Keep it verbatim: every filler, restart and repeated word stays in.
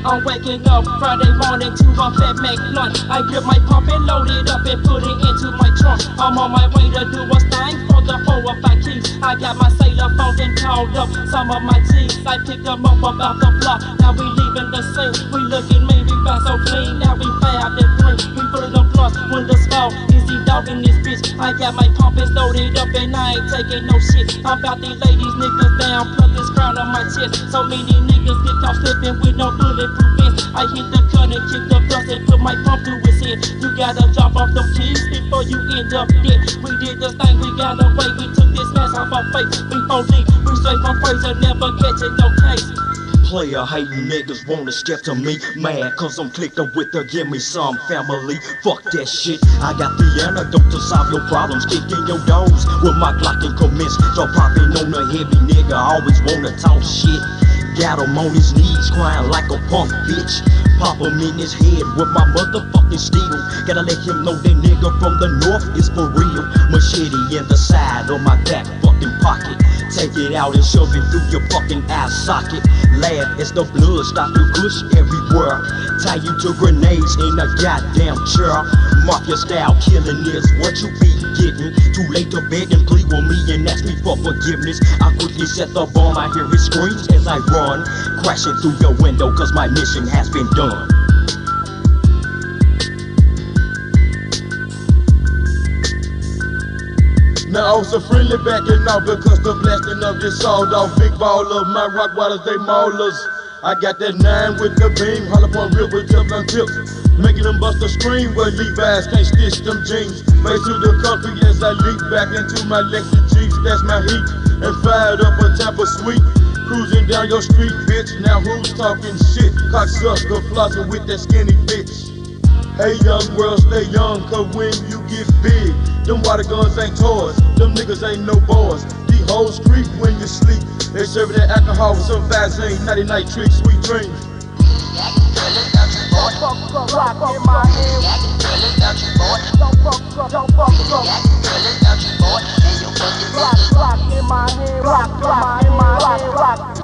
I'm waking up Friday morning to a fat Mac blunt. I grip my pump and load it up and put it into my trunk. I'm on my way to do a thing for the four or five keys. I got my sailor phone and called up some of my G's. I picked them up about the block. Now we leaving the scene. We looking mean, we found so clean. Now we five and three. We full of them blunts when the small easy dog in this bitch. I got my pump and loaded up and I ain't taking no shit. I'm about these ladies niggas down, plug this crown on my chest. So many niggas get caught slipping with no bulletproof vest. I hit the gun and kick the bus and put my pump through his head. You gotta drop off them keys before you end up dead. We did this thing, we got away, we took this mess off our face. We four deep, we straight from Fraser, never catching no case. Player hating niggas wanna step to me, mad cause I'm clicked up with her, give me some family. Fuck that shit, I got the antidote to solve your problems. Kicking your doors with my Glock and commence. So popping on a heavy nigga, always wanna talk shit. Got him on his knees crying like a punk bitch. Pop him in his head with my motherfucking steel. Gotta let him know that nigga from the north is for real. Machete in the side of my back fucking pocket. Take it out and shove it through your fucking eye socket. Laugh as the blood start to gush everywhere. Tie you to grenades in a goddamn chair. Mafia style killing is what you be getting. Too late to beg and plead with me and ask me for forgiveness. I quickly set the bomb, I hear his screams as I run, crashing through your window cause my mission has been done. Now also friendly backing off because the blasting of this sawed off. Big baller, my rock waters, they maulers. I got that nine with the beam, hollow point real with Teflon tips. Making them bust a scream where Levi's can't stitch them jeans. Face to the country as I leap back into my Lexus Jeeps, that's my heat. And fired up a Tampa Sweet. Cruising down your street, bitch. Now who's talking shit? Cocksucker flossing with that skinny bitch. Hey young world, stay young, cause when you get big, them water guns ain't toys, them niggas ain't no boys. These hoes creep when you sleep. They serving that alcohol with some Vaseline, nighty night tricks, sweet dreams. Don't fuck up, rock in my hand. Don't fuck up, don't fuck up. Rock, rock in my hand, rock, rock in my hand, rock, rock.